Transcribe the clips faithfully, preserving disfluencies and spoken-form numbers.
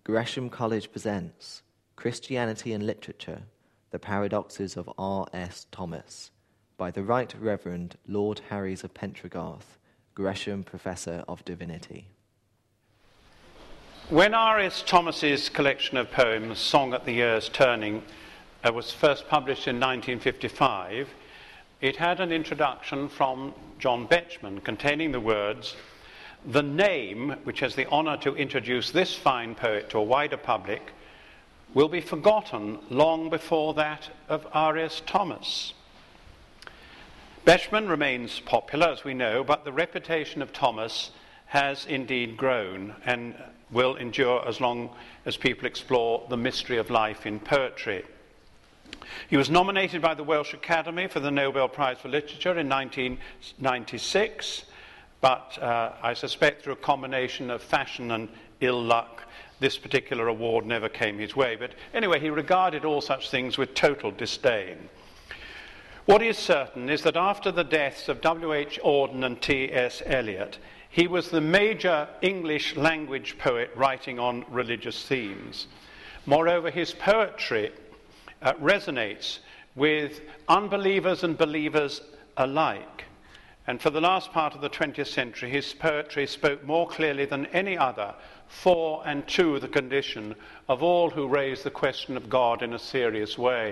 Gresham College presents Christianity and Literature, The Paradoxes of R S Thomas, by the Right Reverend Lord Harries of Pentragarth, Gresham Professor of Divinity. When R S Thomas's collection of poems, Song at the Year's Turning, uh, was first published in nineteen fifty-five, it had an introduction from John Betjeman containing the words, "The name, which has the honour to introduce this fine poet to a wider public, will be forgotten long before that of R S Thomas." Betjeman remains popular, as we know, but the reputation of Thomas has indeed grown and will endure as long as people explore the mystery of life in poetry. He was nominated by the Welsh Academy for the Nobel Prize for Literature in nineteen ninety-six, but uh, I suspect through a combination of fashion and ill luck, this particular award never came his way. But anyway, he regarded all such things with total disdain. What is certain is that after the deaths of W H Auden and T S Eliot, he was the major English language poet writing on religious themes. Moreover, his poetry uh, resonates with unbelievers and believers alike. And for the last part of the twentieth century, his poetry spoke more clearly than any other for and to the condition of all who raise the question of God in a serious way.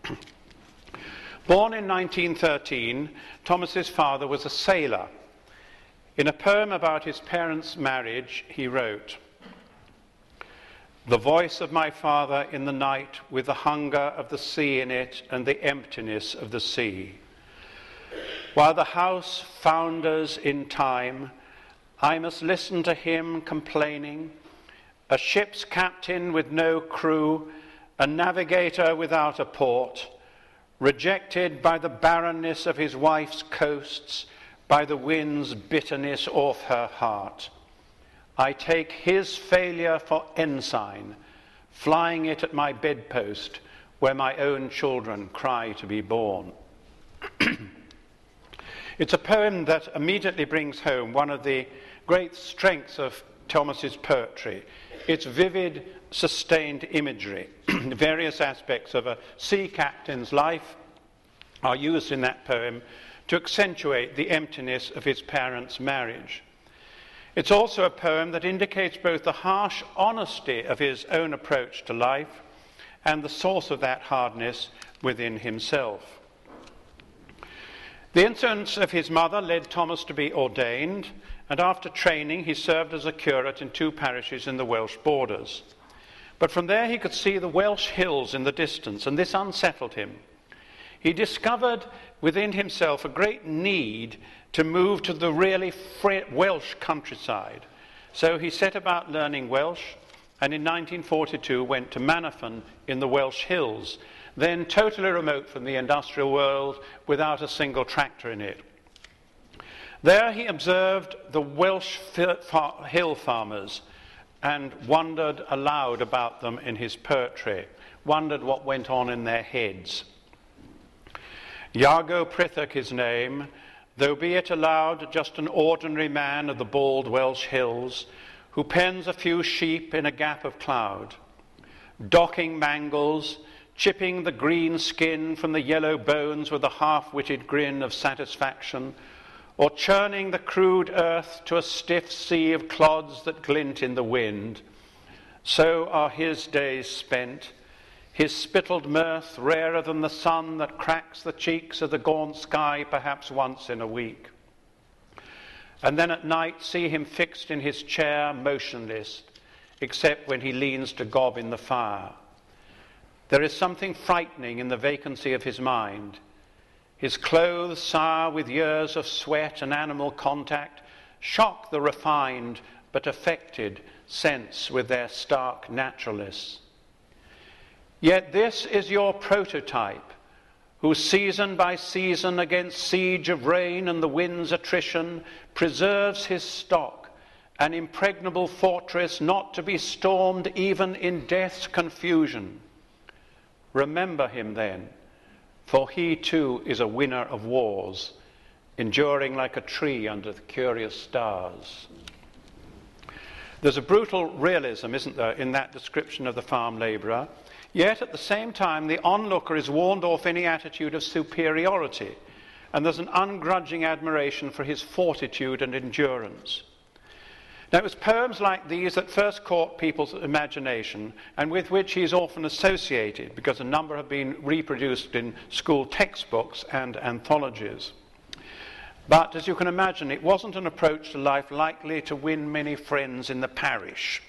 Born in nineteen thirteen, Thomas's father was a sailor. In a poem about his parents' marriage, he wrote, "The voice of my father in the night, with the hunger of the sea in it and the emptiness of the sea. While the house founders in time, I must listen to him complaining, a ship's captain with no crew, a navigator without a port, rejected by the barrenness of his wife's coasts, by the wind's bitterness off her heart. I take his failure for ensign, flying it at my bedpost, where my own children cry to be born." It's a poem that immediately brings home one of the great strengths of Thomas's poetry, its vivid, sustained imagery. Various aspects of a sea captain's life are used in that poem to accentuate the emptiness of his parents' marriage. It's also a poem that indicates both the harsh honesty of his own approach to life and the source of that hardness within himself. The influence of his mother led Thomas to be ordained, and after training he served as a curate in two parishes in the Welsh borders. But from there he could see the Welsh hills in the distance, and this unsettled him. He discovered within himself a great need to move to the really Welsh countryside. So he set about learning Welsh, and in nineteen forty-two went to Manafan in the Welsh hills, then totally remote from the industrial world, without a single tractor in it. There he observed the Welsh hill farmers and wondered aloud about them in his poetry, wondered what went on in their heads. Iago Prithoch his name, though be it allowed just an ordinary man of the bald Welsh hills, who pens a few sheep in a gap of cloud, docking mangles, chipping the green skin from the yellow bones with a half-witted grin of satisfaction, or churning the crude earth to a stiff sea of clods that glint in the wind. So are his days spent, his spittled mirth rarer than the sun that cracks the cheeks of the gaunt sky perhaps once in a week. And then at night see him fixed in his chair motionless, except when he leans to gob in the fire. There is something frightening in the vacancy of his mind. His clothes, sour with years of sweat and animal contact, shock the refined but affected sense with their stark naturalness. Yet this is your prototype, who season by season against siege of rain and the wind's attrition preserves his stock, an impregnable fortress not to be stormed even in death's confusion. Remember him then, for he too is a winner of wars, enduring like a tree under the curious stars. There's a brutal realism, isn't there, in that description of the farm labourer. Yet at the same time, the onlooker is warned off any attitude of superiority, and there's an ungrudging admiration for his fortitude and endurance. Now, it was poems like these that first caught people's imagination, and with which he is often associated, because a number have been reproduced in school textbooks and anthologies. But, as you can imagine, it wasn't an approach to life likely to win many friends in the parish.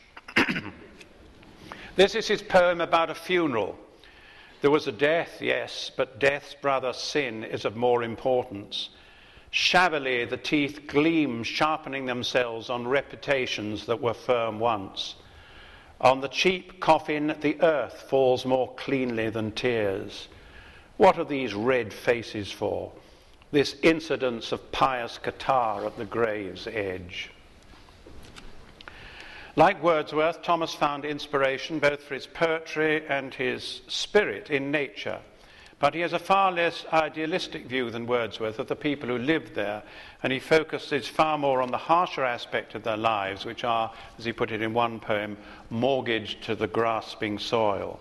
This is his poem about a funeral. There was a death, yes, but death's brother sin is of more importance. Shabbily the teeth gleam, sharpening themselves on reputations that were firm once. On the cheap coffin the earth falls more cleanly than tears. What are these red faces for? This incidence of pious catarrh at the grave's edge. Like Wordsworth, Thomas found inspiration both for his poetry and his spirit in nature. But he has a far less idealistic view than Wordsworth of the people who lived there, and he focuses far more on the harsher aspect of their lives, which are, as he put it in one poem, mortgaged to the grasping soil.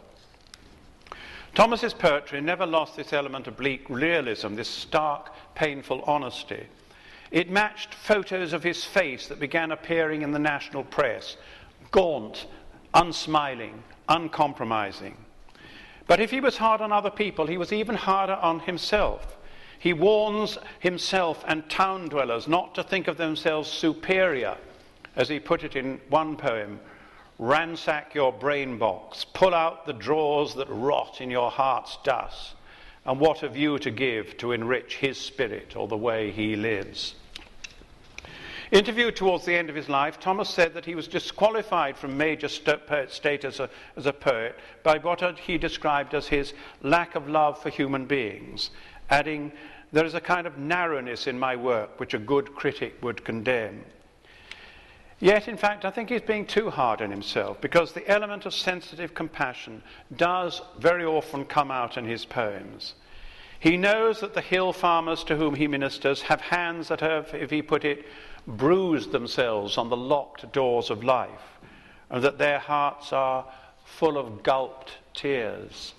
Thomas's poetry never lost this element of bleak realism, this stark, painful honesty. It matched photos of his face that began appearing in the national press, gaunt, unsmiling, uncompromising. But if he was hard on other people, he was even harder on himself. He warns himself and town dwellers not to think of themselves superior, as he put it in one poem, ransack your brain box, pull out the drawers that rot in your heart's dust, and what have you to give to enrich his spirit or the way he lives? Interviewed towards the end of his life, Thomas said that he was disqualified from major st- poet status a, as a poet by what he described as his lack of love for human beings, adding, "There is a kind of narrowness in my work which a good critic would condemn." Yet, in fact, I think he's being too hard on himself, because the element of sensitive compassion does very often come out in his poems. He knows that the hill farmers to whom he ministers have hands that have, if he put it, bruised themselves on the locked doors of life, and that their hearts are full of gulped tears.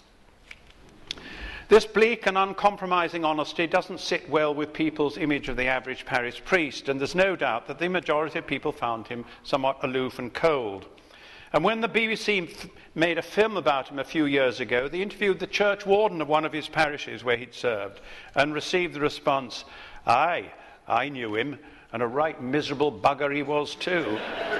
This bleak and uncompromising honesty doesn't sit well with people's image of the average parish priest, and there's no doubt that the majority of people found him somewhat aloof and cold. And when the B B C f- made a film about him a few years ago, they interviewed the church warden of one of his parishes where he'd served, and received the response, "Aye, I knew him, and a right miserable bugger he was too."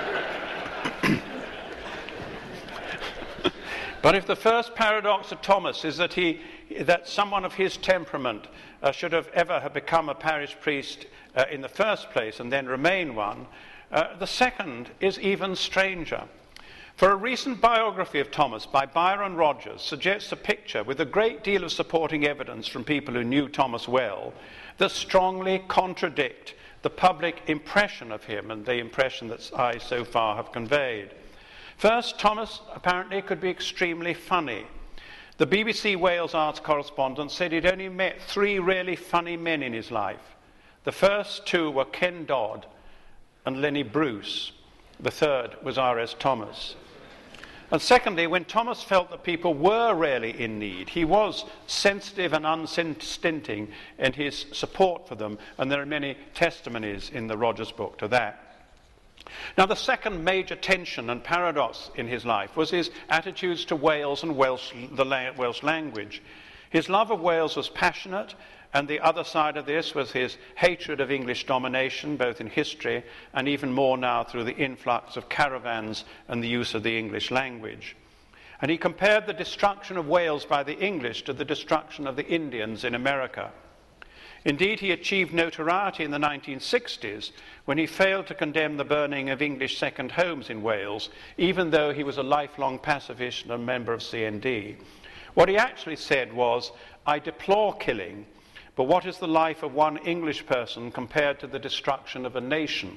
But if the first paradox of Thomas is that he, that someone of his temperament uh, should have ever have become a parish priest uh, in the first place and then remain one, uh, the second is even stranger. For a recent biography of Thomas by Byron Rogers suggests a picture with a great deal of supporting evidence from people who knew Thomas well that strongly contradict the public impression of him and the impression that I so far have conveyed. First, Thomas apparently could be extremely funny. The B B C Wales arts correspondent said he'd only met three really funny men in his life. The first two were Ken Dodd and Lenny Bruce. The third was R S Thomas. And secondly, when Thomas felt that people were really in need, he was sensitive and unstinting in his support for them, and there are many testimonies in the Rogers book to that. Now, the second major tension and paradox in his life was his attitudes to Wales and Welsh, the Welsh language. His love of Wales was passionate, and the other side of this was his hatred of English domination, both in history and even more now through the influx of caravans and the use of the English language. And he compared the destruction of Wales by the English to the destruction of the Indians in America. Indeed, he achieved notoriety in the nineteen sixties when he failed to condemn the burning of English second homes in Wales, even though he was a lifelong pacifist and a member of C N D. What he actually said was, "I deplore killing, but what is the life of one English person compared to the destruction of a nation?"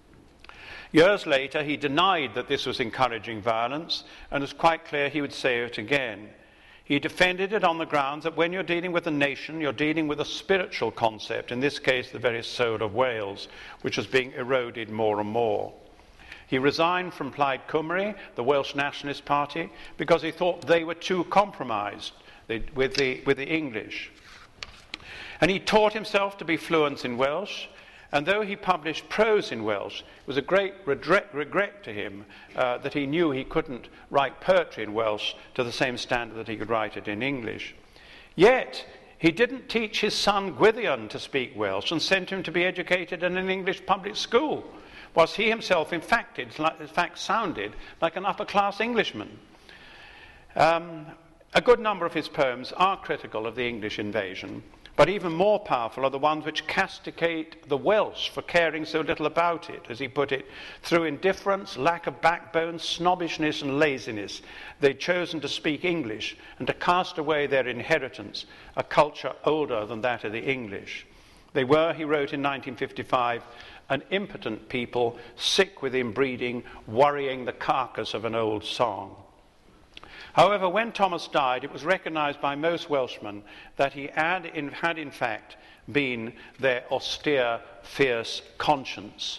Years later, he denied that this was encouraging violence, and it was quite clear he would say it again. He defended it on the grounds that when you're dealing with a nation, you're dealing with a spiritual concept, in this case the very soul of Wales, which was being eroded more and more. He resigned from Plaid Cymru, the Welsh Nationalist Party, because he thought they were too compromised with the, with the English. And he taught himself to be fluent in Welsh, and though he published prose in Welsh, it was a great regret, regret to him uh, that he knew he couldn't write poetry in Welsh to the same standard that he could write it in English. Yet, he didn't teach his son Gwydion to speak Welsh and sent him to be educated in an English public school, whilst he himself, in fact, in fact sounded like an upper-class Englishman. Um, a good number of his poems are critical of the English invasion, but even more powerful are the ones which castigate the Welsh for caring so little about it. As he put it, through indifference, lack of backbone, snobbishness and laziness, they'd chosen to speak English and to cast away their inheritance, a culture older than that of the English. They were, he wrote in nineteen fifty-five, an impotent people, sick with inbreeding, worrying the carcass of an old song. However, when Thomas died, it was recognised by most Welshmen that he had in, had in fact been their austere, fierce conscience.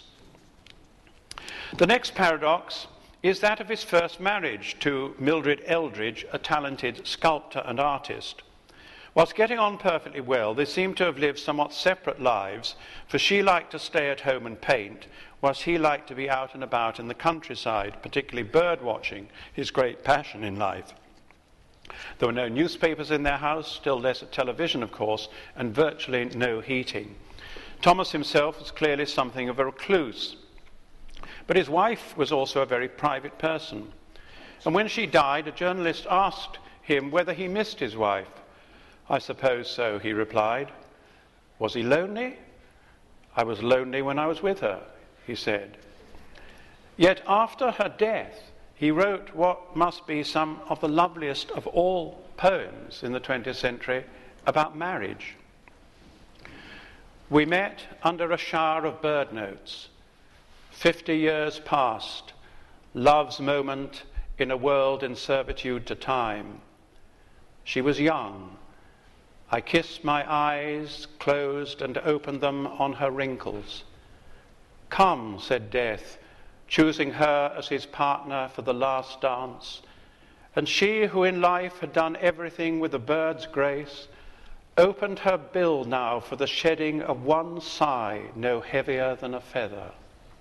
The next paradox is that of his first marriage to Mildred Eldridge, a talented sculptor and artist. Whilst getting on perfectly well, they seem to have lived somewhat separate lives, for she liked to stay at home and paint, whilst he liked to be out and about in the countryside, particularly bird watching, his great passion in life. There were no newspapers in their house, still less a television, of course, and virtually no heating. Thomas himself was clearly something of a recluse. But his wife was also a very private person. And when she died, a journalist asked him whether he missed his wife. "I suppose so," he replied. "Was he lonely?" "I was lonely when I was with her," he said. Yet after her death, he wrote what must be some of the loveliest of all poems in the twentieth century about marriage. "We met under a shower of bird notes. Fifty years passed, love's moment in a world in servitude to time. She was young. I kissed my eyes, closed and opened them on her wrinkles. 'Come,' said Death, choosing her as his partner for the last dance. And she, who in life had done everything with a bird's grace, opened her bill now for the shedding of one sigh no heavier than a feather."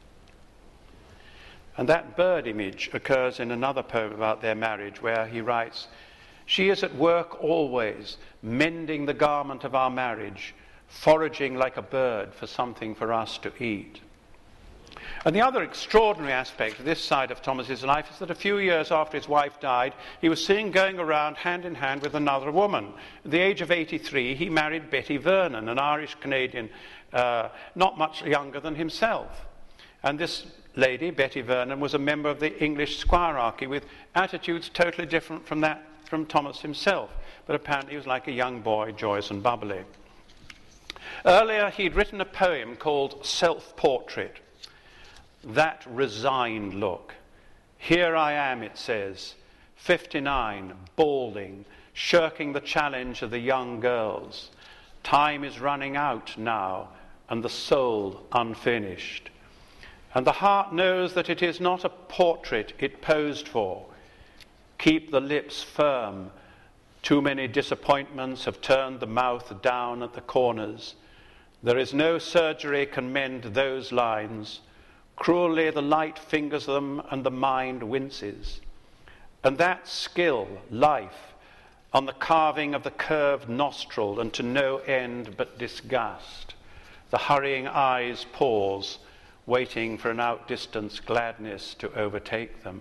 And that bird image occurs in another poem about their marriage, where he writes, "She is at work always, mending the garment of our marriage, foraging like a bird for something for us to eat." And the other extraordinary aspect of this side of Thomas's life is that a few years after his wife died, he was seen going around hand in hand with another woman. At the age of eighty-three, he married Betty Vernon, an Irish-Canadian, uh, not much younger than himself. And this lady, Betty Vernon, was a member of the English squirearchy with attitudes totally different from that from Thomas himself, but apparently he was like a young boy, joyous and bubbly. Earlier, he'd written a poem called Self-Portrait. That resigned look. Here I am, it says, fifty-nine, balding, shirking the challenge of the young girls. Time is running out now, and the soul unfinished. And the heart knows that it is not a portrait it posed for. Keep the lips firm. Too many disappointments have turned the mouth down at the corners. There is no surgery can mend those lines. Cruelly the light fingers them and the mind winces. And that skill, life, on the carving of the curved nostril and to no end but disgust. The hurrying eyes pause, waiting for an outdistanced gladness to overtake them.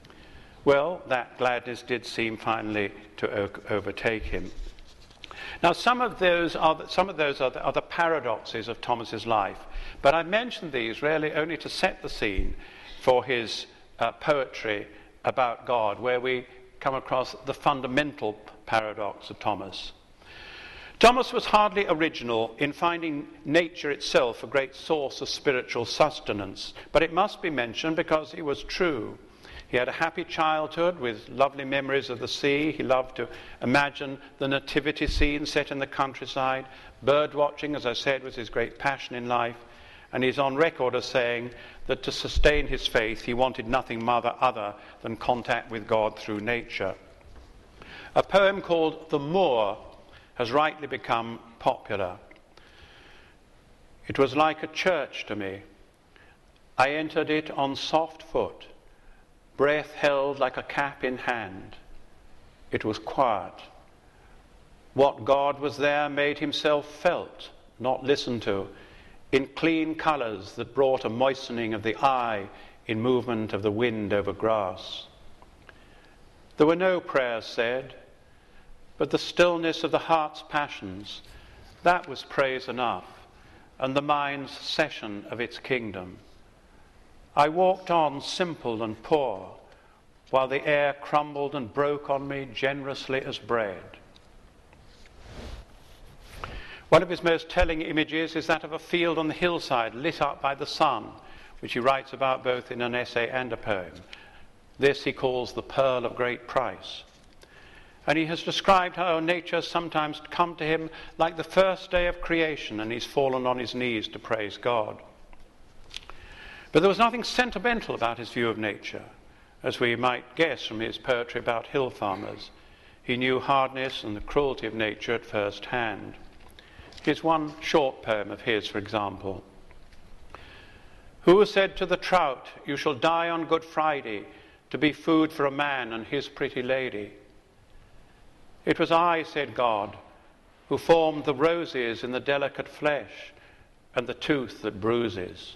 Well, that gladness did seem finally to o- overtake him. Now, some of those are the, some of those are the, are the paradoxes of Thomas's life, but I mentioned these really only to set the scene for his uh, poetry about God, where we come across the fundamental paradox of Thomas. Thomas was hardly original in finding nature itself a great source of spiritual sustenance, but it must be mentioned because it was true. He had a happy childhood with lovely memories of the sea. He loved to imagine the nativity scene set in the countryside. Bird watching, as I said, was his great passion in life. And he's on record as saying that to sustain his faith he wanted nothing other than contact with God through nature. A poem called The Moor has rightly become popular. It was like a church to me. I entered it on soft foot, breath held like a cap in hand. It was quiet. What God was there made himself felt, not listened to, in clean colours that brought a moistening of the eye in movement of the wind over grass. There were no prayers said, but the stillness of the heart's passions, that was praise enough, and the mind's session of its kingdom. I walked on simple and poor, while the air crumbled and broke on me generously as bread. One of his most telling images is that of a field on the hillside lit up by the sun, which he writes about both in an essay and a poem. This he calls the pearl of great price. And he has described how nature has sometimes come to him like the first day of creation, and he's fallen on his knees to praise God. But there was nothing sentimental about his view of nature, as we might guess from his poetry about hill farmers. He knew hardness and the cruelty of nature at first hand. Here's one short poem of his, for example. Who said to the trout, you shall die on Good Friday, to be food for a man and his pretty lady? It was I, said God, who formed the roses in the delicate flesh and the tooth that bruises.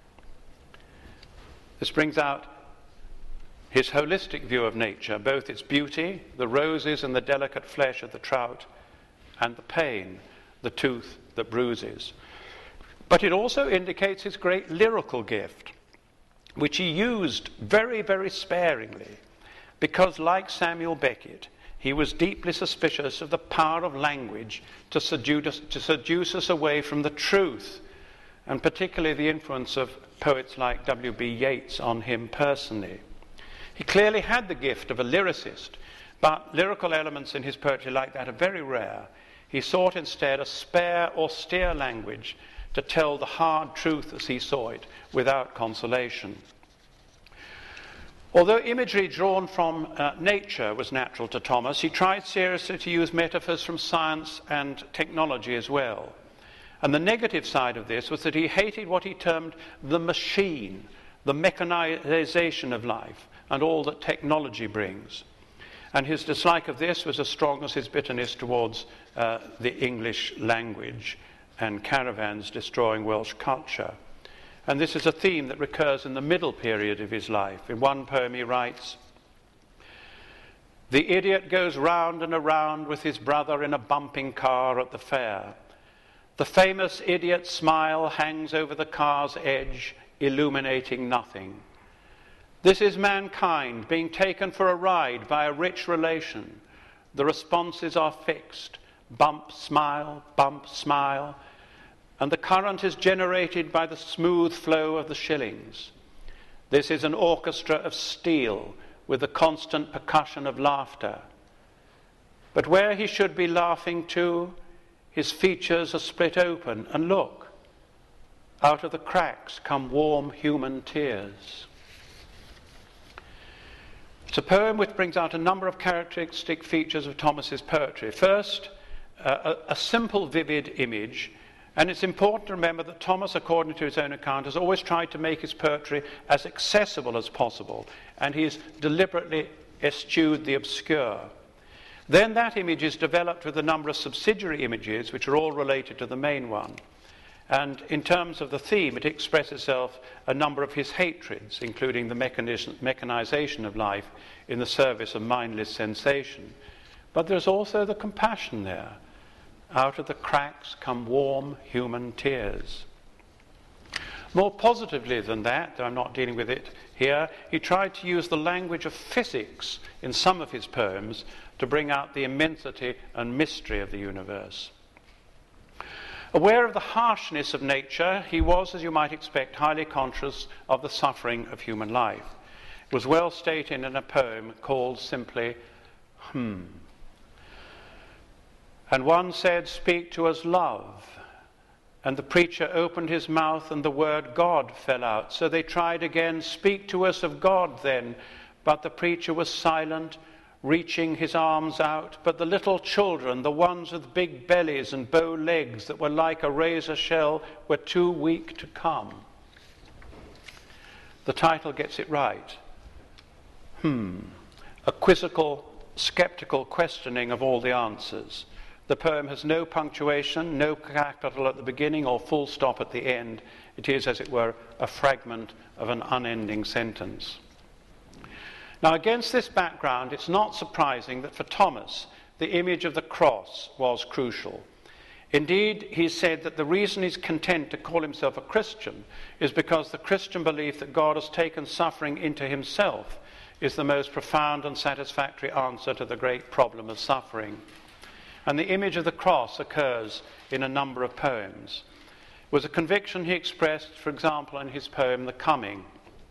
This brings out his holistic view of nature, both its beauty, the roses and the delicate flesh of the trout, and the pain, the tooth that bruises. But it also indicates his great lyrical gift, which he used very, very sparingly, because like Samuel Beckett, he was deeply suspicious of the power of language to seduce, to seduce us away from the truth, and particularly the influence of poets like W B Yeats on him personally. He clearly had the gift of a lyricist, but lyrical elements in his poetry like that are very rare. He sought instead a spare, austere language to tell the hard truth as he saw it, without consolation. Although imagery drawn from uh, nature was natural to Thomas, he tried seriously to use metaphors from science and technology as well. And the negative side of this was that he hated what he termed the machine, the mechanization of life, and all that technology brings. And his dislike of this was as strong as his bitterness towards uh, the English language and caravans destroying Welsh culture. And this is a theme that recurs in the middle period of his life. In one poem he writes, the idiot goes round and around with his brother in a bumping car at the fair. The famous idiot's smile hangs over the car's edge, illuminating nothing. This is mankind being taken for a ride by a rich relation. The responses are fixed. Bump, smile, bump, smile. And the current is generated by the smooth flow of the shillings. This is an orchestra of steel with the constant percussion of laughter. But where he should be laughing too, his features are split open, and look, out of the cracks come warm human tears. It's a poem which brings out a number of characteristic features of Thomas's poetry. First, uh, a, a simple, vivid image. And it's important to remember that Thomas, according to his own account, has always tried to make his poetry as accessible as possible, and he's deliberately eschewed the obscure. Then that image is developed with a number of subsidiary images, which are all related to the main one. And in terms of the theme, it expresses itself a number of his hatreds, including the mechanization of life in the service of mindless sensation. But there's also the compassion there. Out of the cracks come warm human tears. More positively than that, though I'm not dealing with it here, he tried to use the language of physics in some of his poems to bring out the immensity and mystery of the universe. Aware of the harshness of nature, he was, as you might expect, highly conscious of the suffering of human life. It was well stated in a poem called simply, Hmm. And one said, speak to us love. And the preacher opened his mouth and the word God fell out. So they tried again, "Speak to us of God then." But the preacher was silent, reaching his arms out. But the little children, the ones with big bellies and bow legs that were like a razor shell, were too weak to come. The title gets it right. Hmm. A quizzical, skeptical questioning of all the answers. The poem has no punctuation, no capital at the beginning or full stop at the end. It is, as it were, a fragment of an unending sentence. Now, against this background, it's not surprising that for Thomas, the image of the cross was crucial. Indeed, he said that the reason he's content to call himself a Christian is because the Christian belief that God has taken suffering into himself is the most profound and satisfactory answer to the great problem of suffering. And the image of the cross occurs in a number of poems. It was a conviction he expressed, for example, in his poem, The Coming.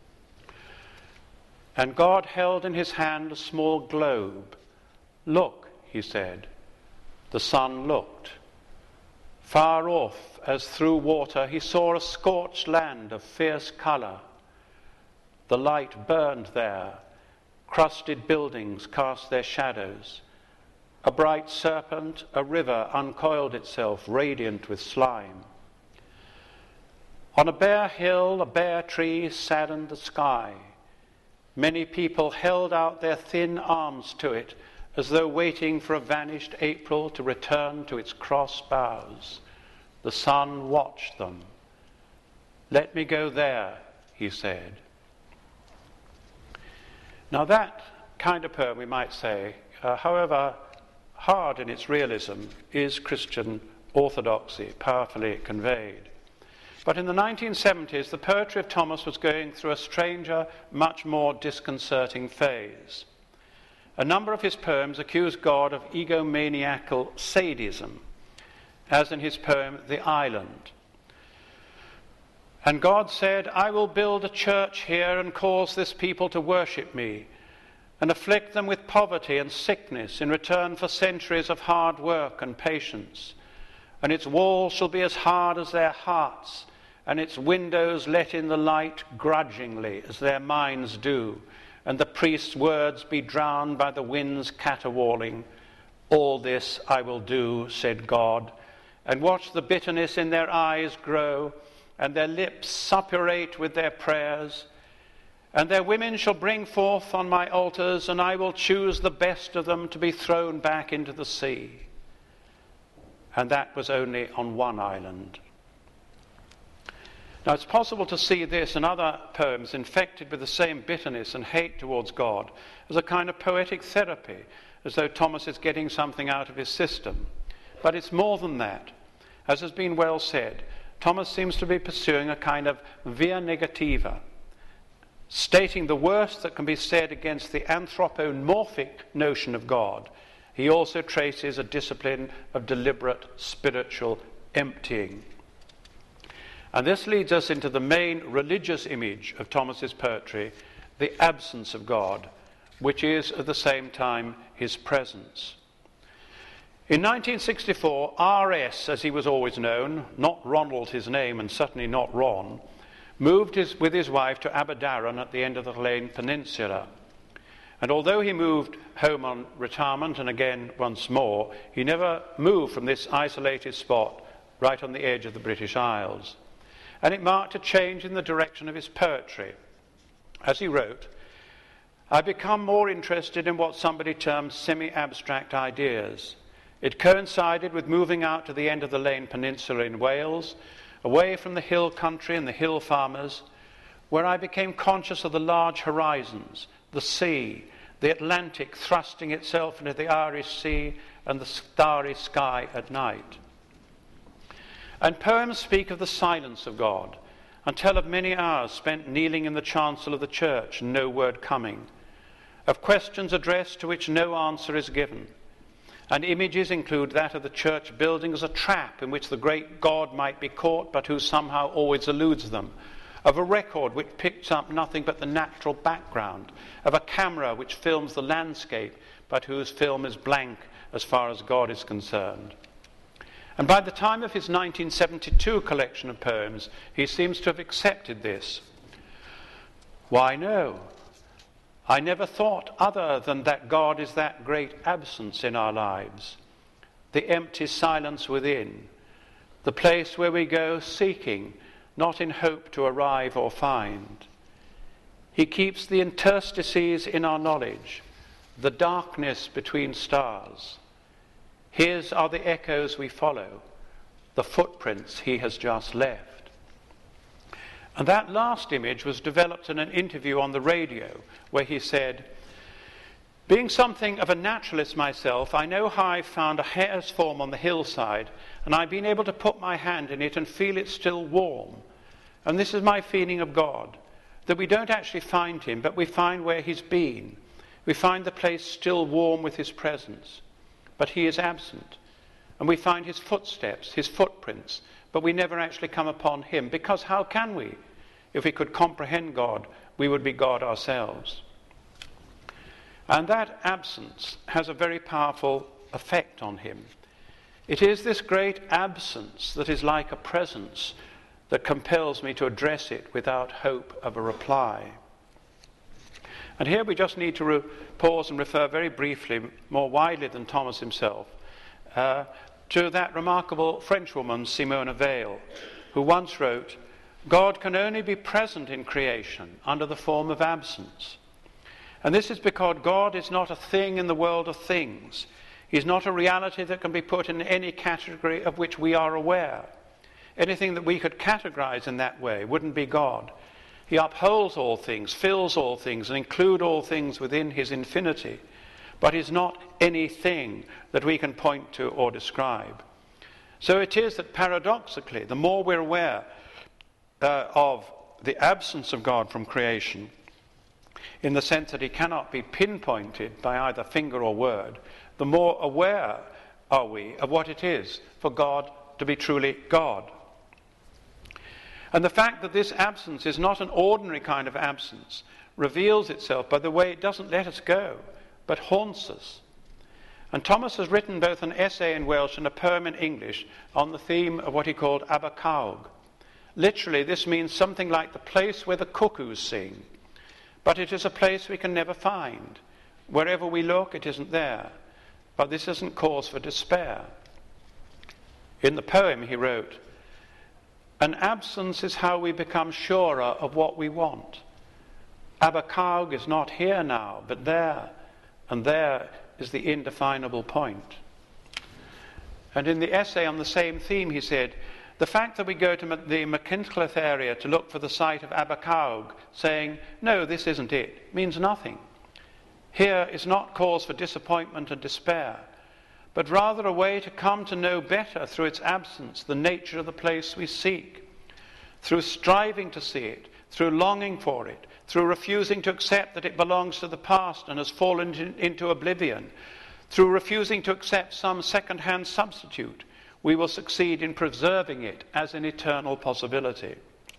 "And God held in his hand a small globe. 'Look,' he said. The sun looked. Far off, as through water, he saw a scorched land of fierce colour. The light burned there. Crusted buildings cast their shadows. A bright serpent, a river, uncoiled itself, radiant with slime. On a bare hill, a bare tree saddened the sky. Many people held out their thin arms to it, as though waiting for a vanished April to return to its cross boughs. The sun watched them. 'Let me go there,' he said." Now that kind of poem, we might say, uh, however hard in its realism, is Christian orthodoxy, powerfully conveyed. But in the nineteen seventies, the poetry of Thomas was going through a stranger, much more disconcerting phase. A number of his poems accused God of egomaniacal sadism, as in his poem, The Island. "And God said, 'I will build a church here and cause this people to worship me, and afflict them with poverty and sickness in return for centuries of hard work and patience. And its walls shall be as hard as their hearts, and its windows let in the light grudgingly as their minds do, and the priest's words be drowned by the wind's caterwauling. All this I will do,' said God, 'and watch the bitterness in their eyes grow, and their lips suppurate with their prayers. And their women shall bring forth on my altars, and I will choose the best of them to be thrown back into the sea.' And that was only on one island." Now it's possible to see this and other poems infected with the same bitterness and hate towards God as a kind of poetic therapy, as though Thomas is getting something out of his system. But it's more than that. As has been well said, Thomas seems to be pursuing a kind of via negativa, stating the worst that can be said against the anthropomorphic notion of God. He also traces a discipline of deliberate spiritual emptying. And this leads us into the main religious image of Thomas's poetry, the absence of God, which is at the same time his presence. In nineteen sixty-four, R S, as he was always known, not Ronald his name and certainly not Ron, moved his, with his wife to Aberdaron at the end of the Llane Peninsula. And although he moved home on retirement and again once more, he never moved from this isolated spot right on the edge of the British Isles. And it marked a change in the direction of his poetry. As he wrote, "I become more interested in what somebody termed semi-abstract ideas. It coincided with moving out to the end of the Llane Peninsula in Wales, away from the hill country and the hill farmers, where I became conscious of the large horizons, the sea, the Atlantic thrusting itself into the Irish Sea, and the starry sky at night." And poems speak of the silence of God, and tell of many hours spent kneeling in the chancel of the church, and no word coming, of questions addressed to which no answer is given. And images include that of the church building as a trap in which the great God might be caught, but who somehow always eludes them, of a record which picks up nothing but the natural background, of a camera which films the landscape, but whose film is blank as far as God is concerned. And by the time of his nineteen seventy-two collection of poems, he seems to have accepted this. Why, no. I never thought other than that God is that great absence in our lives, the empty silence within, the place where we go seeking, not in hope to arrive or find. He keeps the interstices in our knowledge, the darkness between stars. His are the echoes we follow, the footprints he has just left. And that last image was developed in an interview on the radio where he said, being something of a naturalist myself, I know how I found a hare's form on the hillside, and I've been able to put my hand in it and feel it still warm. And this is my feeling of God, that we don't actually find him, but we find where he's been. We find the place still warm with his presence, but he is absent. And we find his footsteps, his footprints, but we never actually come upon him, because how can we? If we could comprehend God, we would be God ourselves. And that absence has a very powerful effect on him. It is this great absence that is like a presence that compels me to address it without hope of a reply. And here we just need to re- pause and refer very briefly, more widely than Thomas himself, uh, to that remarkable Frenchwoman, Simone Weil, who once wrote, God can only be present in creation under the form of absence. And this is because God is not a thing in the world of things. He's not a reality that can be put in any category of which we are aware. Anything that we could categorize in that way wouldn't be God. He upholds all things, fills all things, and includes all things within his infinity, but is not anything that we can point to or describe. So it is that paradoxically, the more we're aware uh, of the absence of God from creation, in the sense that he cannot be pinpointed by either finger or word, the more aware are we of what it is for God to be truly God. And the fact that this absence is not an ordinary kind of absence reveals itself by the way it doesn't let us go, but haunts us. And Thomas has written both an essay in Welsh and a poem in English on the theme of what he called Abercawg. Literally, this means something like the place where the cuckoos sing. But it is a place we can never find. Wherever we look, it isn't there. But this isn't cause for despair. In the poem he wrote, an absence is how we become surer of what we want. Abercawg is not here now, but there, and there is the indefinable point. And in the essay on the same theme he said, the fact that we go to the Machynlleth area to look for the site of Abercawg, saying, no, this isn't it, means nothing. Here is not cause for disappointment and despair, but rather a way to come to know better through its absence the nature of the place we seek, through striving to see it, through longing for it, through refusing to accept that it belongs to the past and has fallen in, into oblivion, through refusing to accept some second-hand substitute, we will succeed in preserving it as an eternal possibility.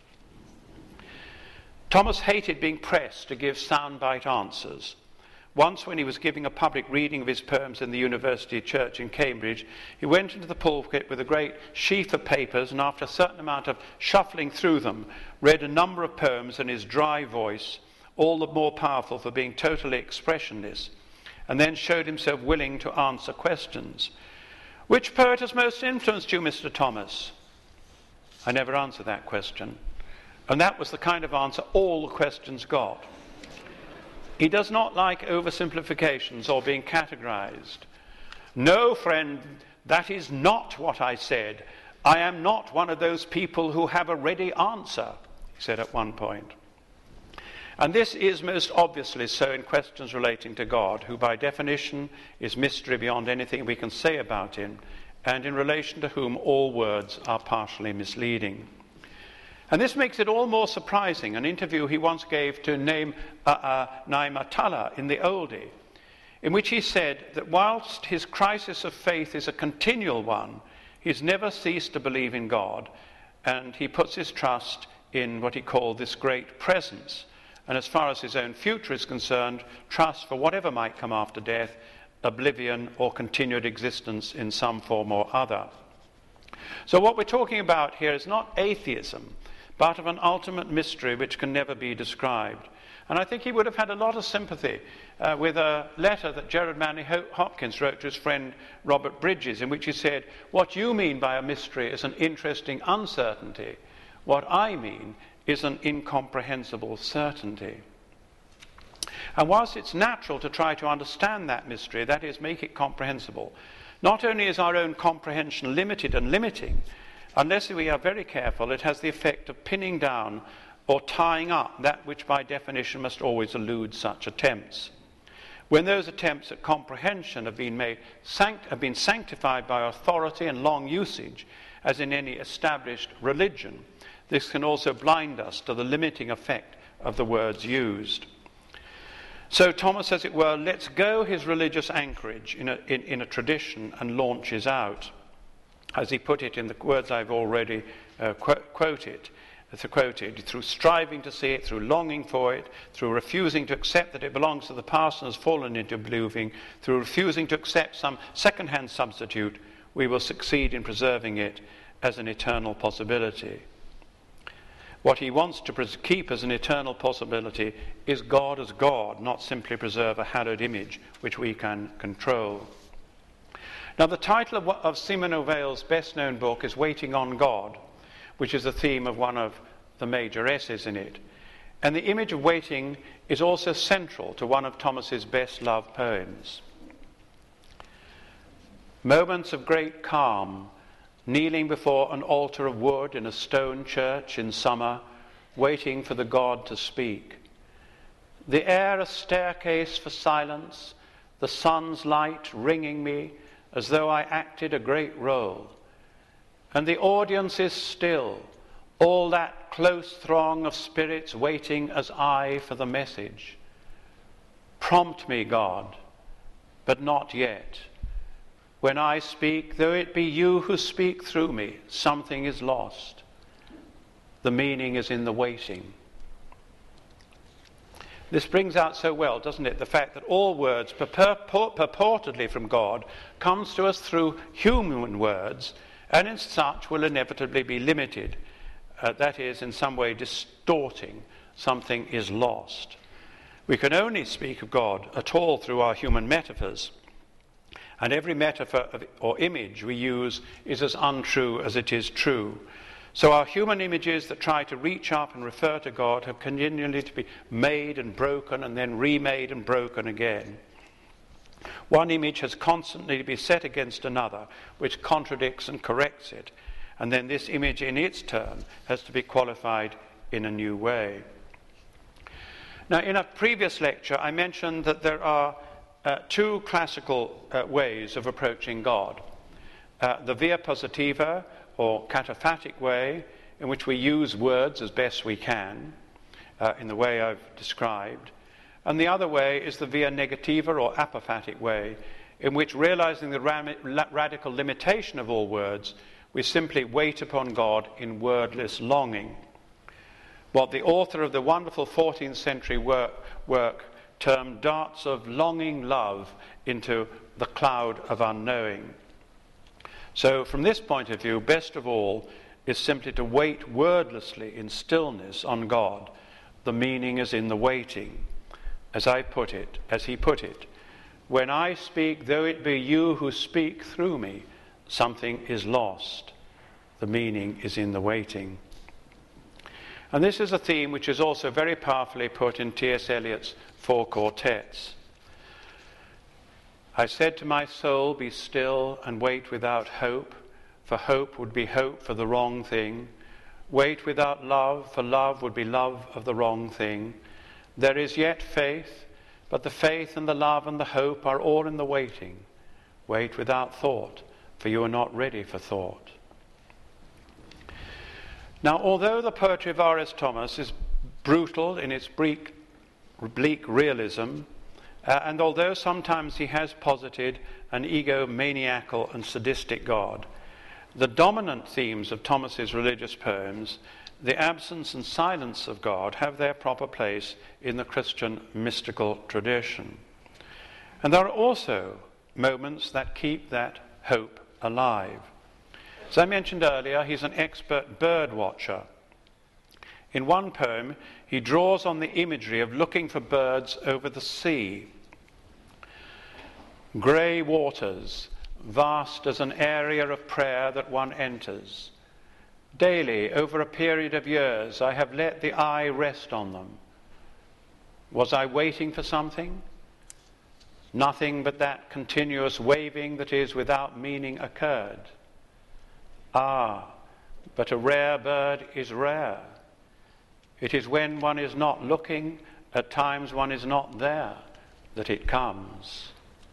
Thomas hated being pressed to give soundbite answers. Once, when he was giving a public reading of his poems in the University Church in Cambridge, he went into the pulpit with a great sheaf of papers, and after a certain amount of shuffling through them, read a number of poems in his dry voice, all the more powerful for being totally expressionless, and then showed himself willing to answer questions. Which poet has most influenced you, Mister Thomas? I never answered that question. And that was the kind of answer all the questions got. He does not like oversimplifications or being categorized. No, friend, that is not what I said. I am not one of those people who have a ready answer, he said at one point. And this is most obviously so in questions relating to God, who by definition is mystery beyond anything we can say about him, and in relation to whom all words are partially misleading. And this makes it all more surprising, an interview he once gave to Naim uh, uh, Naima Tala in the Oldie, in which he said that whilst his crisis of faith is a continual one, he's never ceased to believe in God, and he puts his trust in what he called this great presence. And as far as his own future is concerned, trust for whatever might come after death, oblivion or continued existence in some form or other. So what we're talking about here is not atheism, but of an ultimate mystery which can never be described. And I think he would have had a lot of sympathy uh, with a letter that Gerard Manley Hopkins wrote to his friend Robert Bridges, in which he said, what you mean by a mystery is an interesting uncertainty. What I mean is an incomprehensible certainty. And whilst it's natural to try to understand that mystery, that is, make it comprehensible, not only is our own comprehension limited and limiting, unless we are very careful, it has the effect of pinning down or tying up that which by definition must always elude such attempts. When those attempts at comprehension have been, made, sanct- have been sanctified by authority and long usage, as in any established religion, this can also blind us to the limiting effect of the words used. So Thomas, as it were, lets go his religious anchorage in a, in, in a tradition and launches out. As he put it in the words I've already uh, qu- quoted, quoted, through striving to see it, through longing for it, through refusing to accept that it belongs to the past and has fallen into oblivion, through refusing to accept some second-hand substitute, we will succeed in preserving it as an eternal possibility. What he wants to pres- keep as an eternal possibility is God as God, not simply preserve a hallowed image which we can control. Now, the title of, of Simon Veil's best-known book is Waiting on God, which is the theme of one of the major essays in it. And the image of waiting is also central to one of Thomas's best-loved poems. Moments of great calm, kneeling before an altar of wood in a stone church in summer, waiting for the God to speak. The air a staircase for silence, the sun's light ringing me as though I acted a great role. And the audience is still, all that close throng of spirits waiting as I for the message. Prompt me, God, but not yet. When I speak, though it be you who speak through me, something is lost. The meaning is in the waiting. This brings out so well, doesn't it, the fact that all words purport- purportedly from God comes to us through human words, and in such will inevitably be limited. Uh, that is, in some way distorting. Something is lost. We can only speak of God at all through our human metaphors. And every metaphor of, or image we use is as untrue as it is true. So our human images that try to reach up and refer to God have continually to be made and broken and then remade and broken again. One image has constantly to be set against another, which contradicts and corrects it. And then this image in its turn has to be qualified in a new way. Now, in a previous lecture, I mentioned that there are uh, two classical uh, ways of approaching God. Uh, the via positiva, or cataphatic way, in which we use words as best we can, uh, in the way I've described. And the other way is the via negativa, or apophatic way, in which, realizing the ram- radical limitation of all words, we simply wait upon God in wordless longing. What the author of the wonderful fourteenth century work, work termed darts of longing love into the cloud of unknowing. So from this point of view, best of all is simply to wait wordlessly in stillness on God. The meaning is in the waiting. As I put it, as he put it, when I speak, though it be you who speak through me, something is lost. The meaning is in the waiting. And this is a theme which is also very powerfully put in T S Eliot's Four Quartets. I said to my soul, be still and wait without hope, for hope would be hope for the wrong thing. Wait without love, for love would be love of the wrong thing. There is yet faith, but the faith and the love and the hope are all in the waiting. Wait without thought, for you are not ready for thought. Now, although the poetry of R S Thomas is brutal in its bleak, bleak realism, uh, and although sometimes he has posited an egomaniacal and sadistic God, the dominant themes of Thomas's religious poems, the absence and silence of God, have their proper place in the Christian mystical tradition. And there are also moments that keep that hope alive. As I mentioned earlier, he's an expert bird watcher. In one poem, he draws on the imagery of looking for birds over the sea. Grey waters, vast as an area of prayer that one enters. Daily, over a period of years, I have let the eye rest on them. Was I waiting for something? Nothing but that continuous waving that is without meaning occurred. Ah, but a rare bird is rare. It is when one is not looking, at times one is not there, that it comes.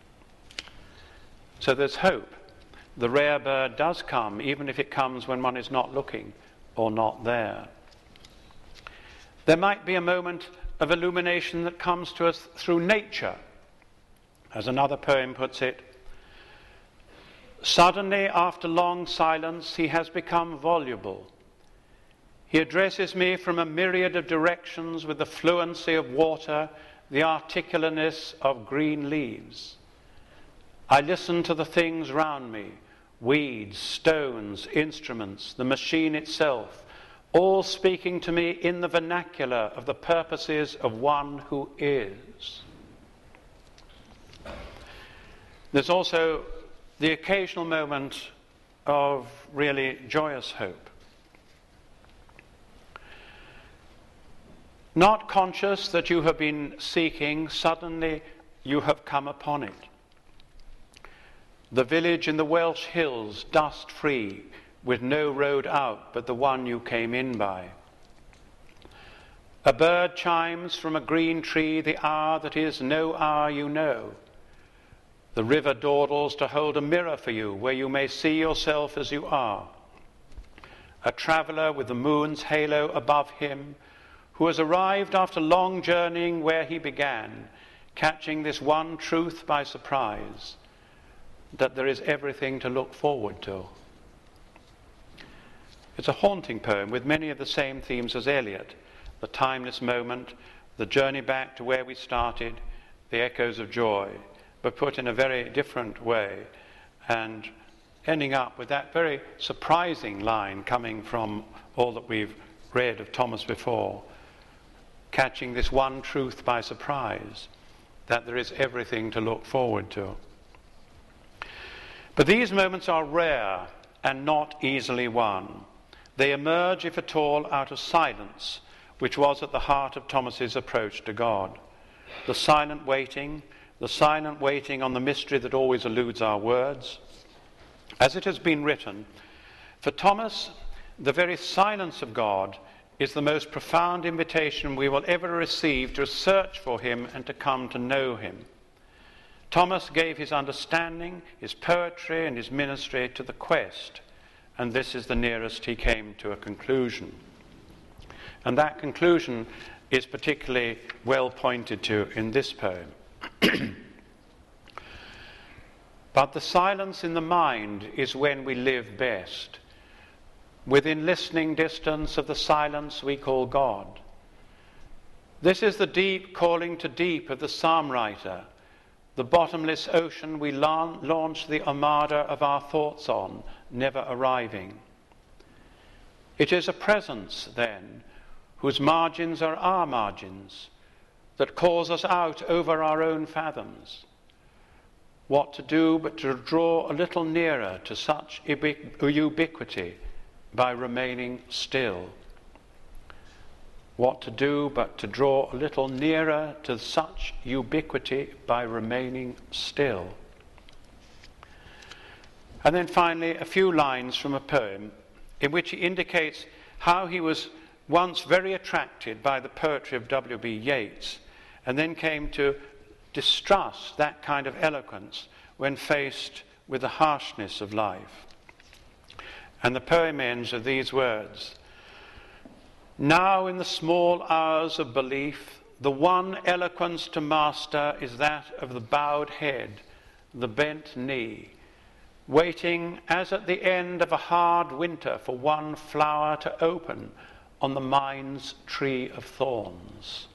So there's hope. The rare bird does come, even if it comes when one is not looking or not there. There might be a moment of illumination that comes to us through nature. As another poem puts it, suddenly, after long silence, he has become voluble. He addresses me from a myriad of directions with the fluency of water, the articulateness of green leaves. I listen to the things round me, weeds, stones, instruments, the machine itself, all speaking to me in the vernacular of the purposes of one who is. There's also the occasional moment of really joyous hope. Not conscious that you have been seeking, suddenly you have come upon it. The village in the Welsh hills, dust-free, with no road out but the one you came in by. A bird chimes from a green tree the hour that is no hour you know. The river dawdles to hold a mirror for you where you may see yourself as you are. A traveller with the moon's halo above him, who has arrived after long journeying where he began, catching this one truth by surprise, that there is everything to look forward to. It's a haunting poem with many of the same themes as Eliot: the timeless moment, the journey back to where we started, the echoes of joy, but put in a very different way, and ending up with that very surprising line coming from all that we've read of Thomas before, catching this one truth by surprise, that there is everything to look forward to. But these moments are rare and not easily won. They emerge, if at all, out of silence, which was at the heart of Thomas's approach to God. The silent waiting, the silent waiting on the mystery that always eludes our words. As it has been written, for Thomas, the very silence of God is the most profound invitation we will ever receive to search for him and to come to know him. Thomas gave his understanding, his poetry, and his ministry to the quest, and this is the nearest he came to a conclusion. And that conclusion is particularly well pointed to in this poem. But the silence in the mind is when we live best. Within listening distance of the silence we call God. This is the deep calling to deep of the psalm writer, the bottomless ocean we la- launch the armada of our thoughts on, never arriving. It is a presence, then, whose margins are our margins, that calls us out over our own fathoms. What to do but to draw a little nearer to such ubiqu- ubiquity by remaining still. What to do but to draw a little nearer to such ubiquity by remaining still. And then finally, a few lines from a poem in which he indicates how he was once very attracted by the poetry of W B Yeats, and then came to distrust that kind of eloquence when faced with the harshness of life. And the poem ends with these words: now in the small hours of belief, the one eloquence to master is that of the bowed head, the bent knee, waiting as at the end of a hard winter for one flower to open on the mind's tree of thorns.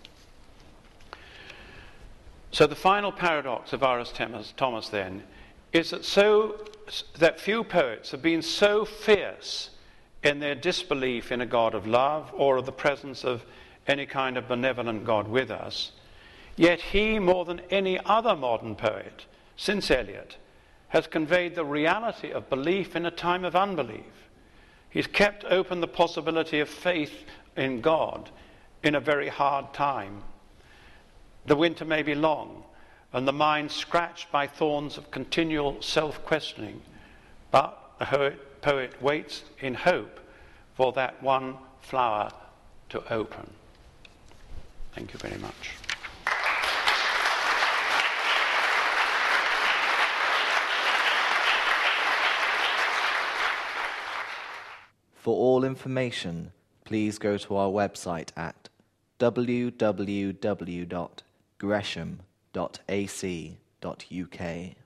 So the final paradox of R S Thomas then is that so that few poets have been so fierce in their disbelief in a God of love or of the presence of any kind of benevolent God with us, yet he, more than any other modern poet since Eliot, has conveyed the reality of belief in a time of unbelief. He's kept open the possibility of faith in God in a very hard time. The winter may be long, and the mind scratched by thorns of continual self-questioning, but the poet, poet waits in hope for that one flower to open. Thank you very much. For all information, please go to our website at w w w dot gresham dot a c dot u k.